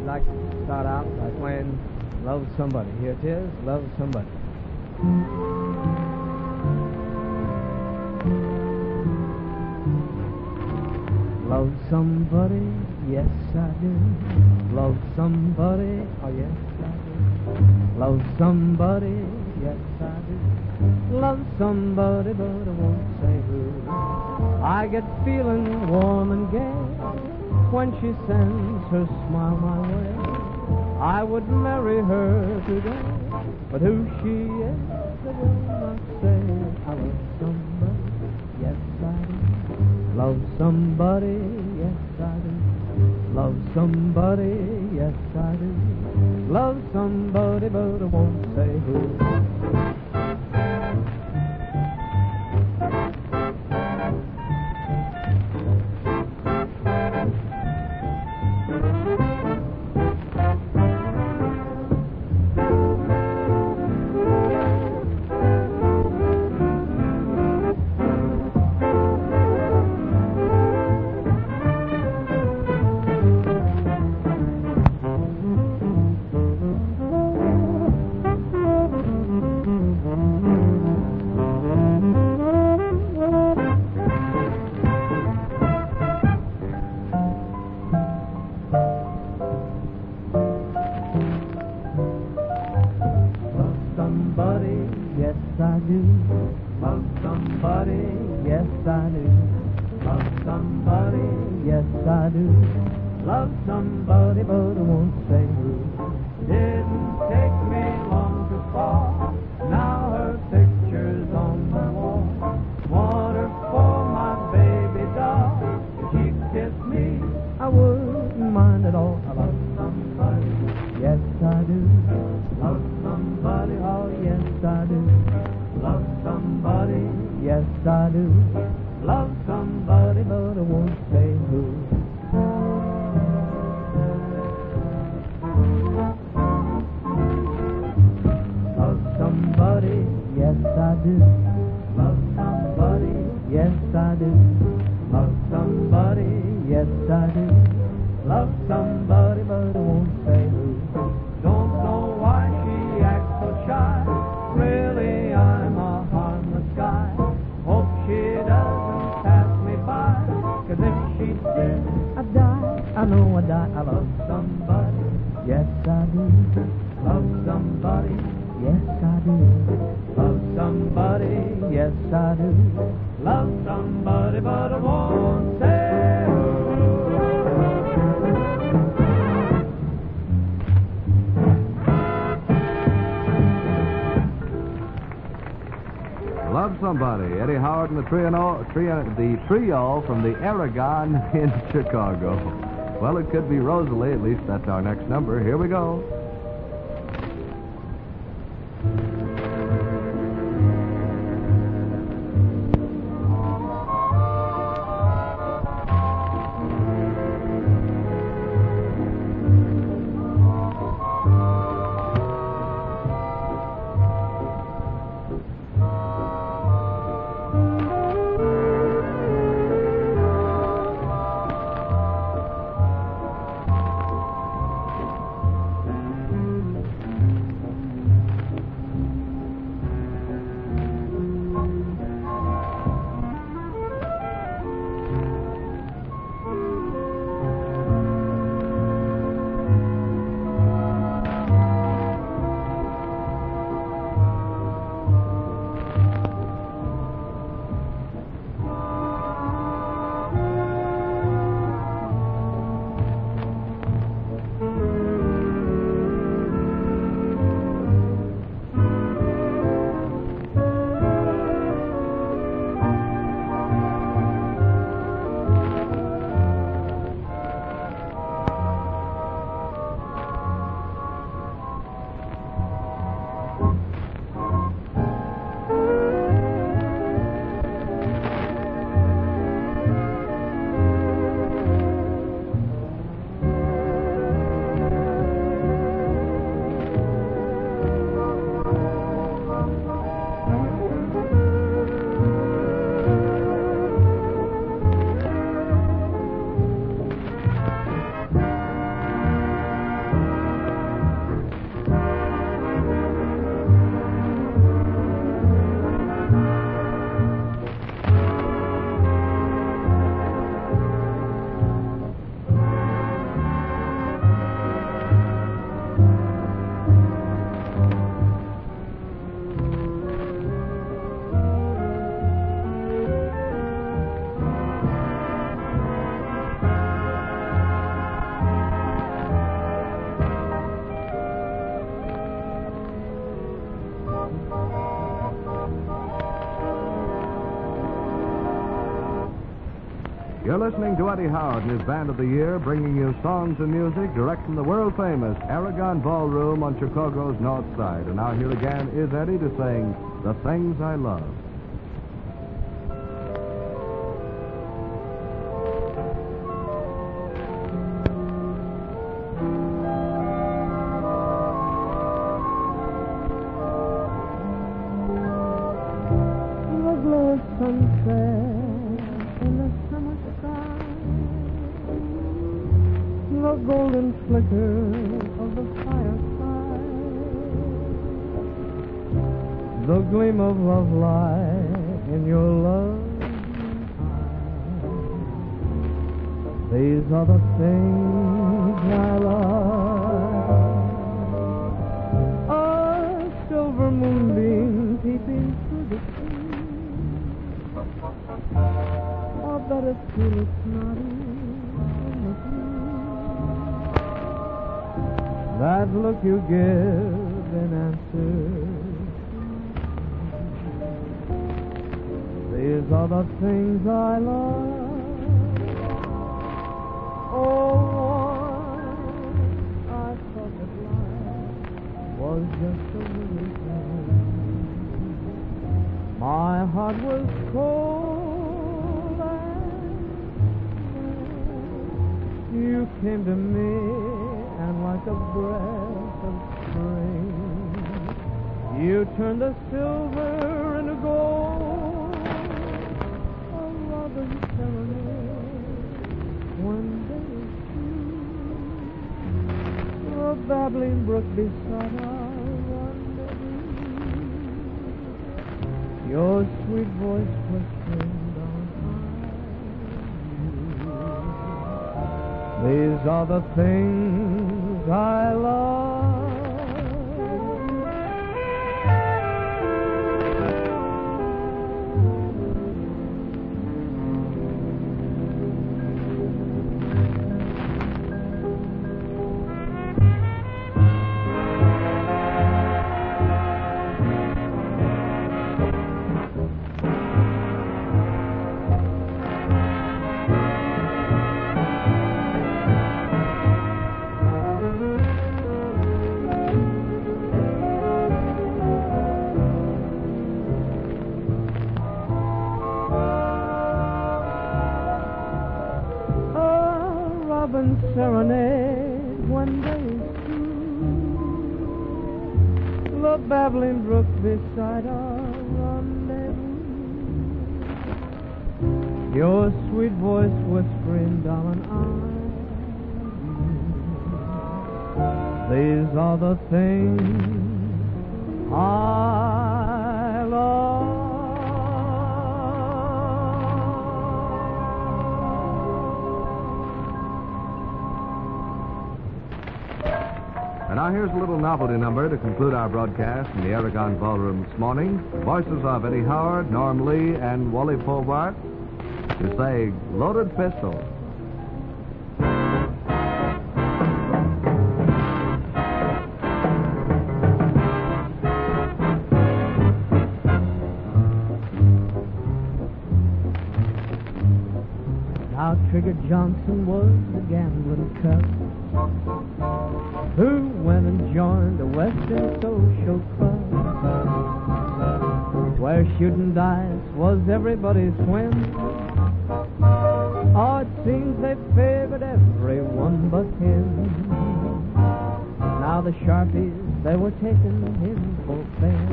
like to start out by playing Love Somebody. Here it is, Love Somebody. Love somebody, yes I do. Love somebody, oh yes I do. Love somebody, yes I do. Love somebody, but I won't say who. I get feeling warm and gay when she sends her smile my way. I would marry her today, but who she is, I will not say. I love somebody, yes I do. Love somebody, yes I do. Love somebody, yes I do. Love somebody, but I won't say who. Yes, I do. Love somebody, yes, I do. Love somebody, yes, I do. Love somebody, but I won't say who. Didn't take me long to fall. Now her picture's on my wall. Want her for my baby doll. If she'd kiss me, I wouldn't mind at all. I love somebody, yes, I do. Love somebody, oh, yes, I do. Love somebody, yes I do. Love somebody, but I won't say who. Love somebody, yes I do. Love somebody, yes I do. Love somebody, yes I do. Love somebody, but I won't say who. Don't know why she acts so shy. Really, I'm a harmless guy. Hope she doesn't pass me by, 'cause if she did, I'd die. I know I'd die. I love somebody, yes I do. Love somebody, yes I do. Love somebody, yes I do. Love somebody, but I won't say who. Love Somebody, Eddie Howard and the trio from the Aragon in Chicago. Well, it could be Rosalie. At least that's our next number. Here we go. You're listening to Eddie Howard and his Band of the Year, bringing you songs and music direct from the world-famous Aragon Ballroom on Chicago's North Side. And now here again is Eddie to sing The Things I Love. The golden flicker of the firefly, the gleam of love light in your love eyes. These are the things I love. A silver moonbeam peeping through the trees. I better feel it's not in the blue. That look you give in answer. These are the things I love. Oh, I thought that life was just a little thing. My heart was cold and you came to me. And like a breath of spring, you turned the silver into gold. A robin serenade one day through, a babbling brook beside our rendezvous. Your sweet voice whispering down high. These are the things I love. Serenade one day through, the babbling brook beside our rendezvous. Your sweet voice whispering, darling, these are the things I love. And now here's a little novelty number to conclude our broadcast from the Aragon Ballroom this morning. The voices of Eddie Howard, Norm Lee, and Wally Pobart to say Loaded Pistol. Now Trigger Johnson was the gambling cup who went and joined the Western Social Club, where shooting dice was everybody's whim. Oh, it seems they favored everyone but him. Now the Sharpies, they were taking him for fair.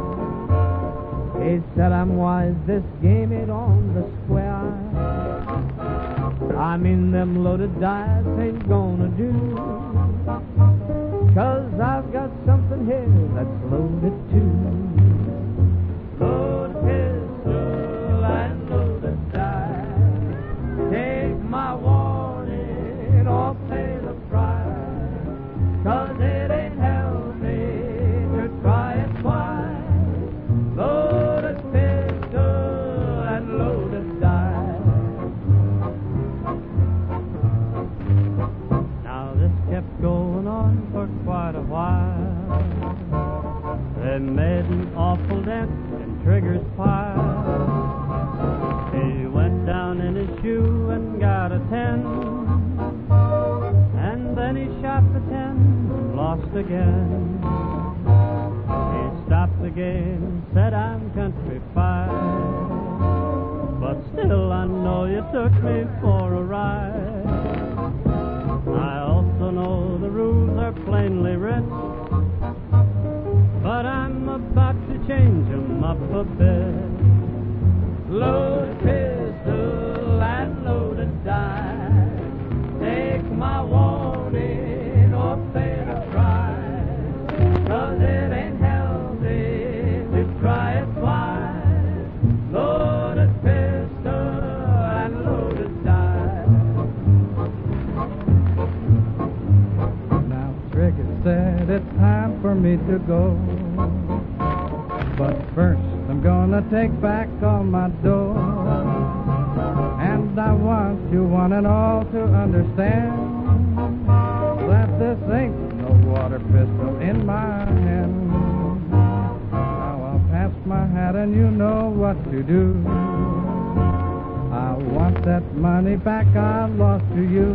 He said, I'm wise, this game ain't on the square. I mean, them loaded dice ain't gonna do, 'cause I've got something here that's loaded too. Loaded pistol and loaded dice, take my warning or pay the price, 'cause it ain't healthy to try it twice. Loaded pistol and loaded dice. Now this then he shot the 10 and lost again. He stopped the game, said I'm country fine, but still I know you took me for a ride. I also know the rules are plainly writ, but I'm about to change 'em up a bit. Loaded pistol and loaded dice, take my warning or pay the price, 'cause it ain't healthy to try it twice. Loaded pistol and loaded dice. Now Trigger said it's time for me to go, but first I'm gonna take back all my dough. And I want you one and all to understand that this ain't no water pistol in my hand. Now I'll pass my hat and you know what to do. I want that money back I lost to you.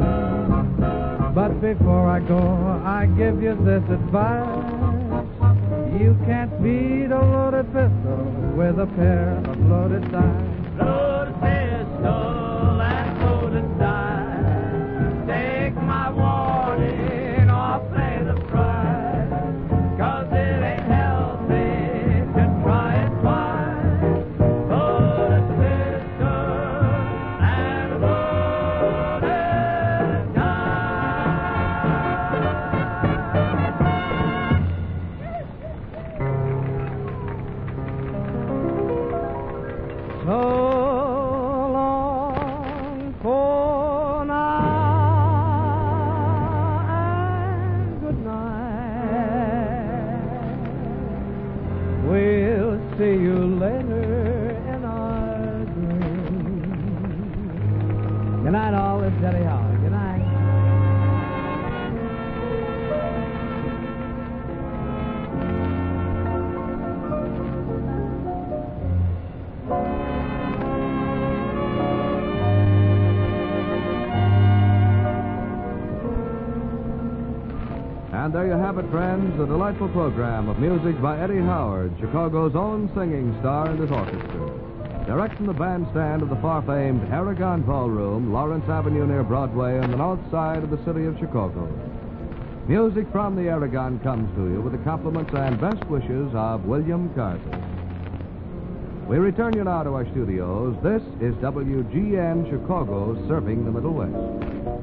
But before I go, I give you this advice. You can't beat a loaded pistol with a pair of loaded dice. Loaded pistol and loaded dice, take my warning or pay the price, 'cause it ain't healthy to try it twice. Loaded pistol and loaded dice. So long for now and good night. We'll see you later in our dreams. Good night, all. It's Eddie Howard. Good night. And there you have it, friends, a delightful program of music by Eddie Howard, Chicago's own singing star in this orchestra. Direct from the bandstand of the far-famed Aragon Ballroom, Lawrence Avenue near Broadway on the north side of the city of Chicago. Music from the Aragon comes to you with the compliments and best wishes of William Carter. We return you now to our studios. This is WGN Chicago, serving the Middle West.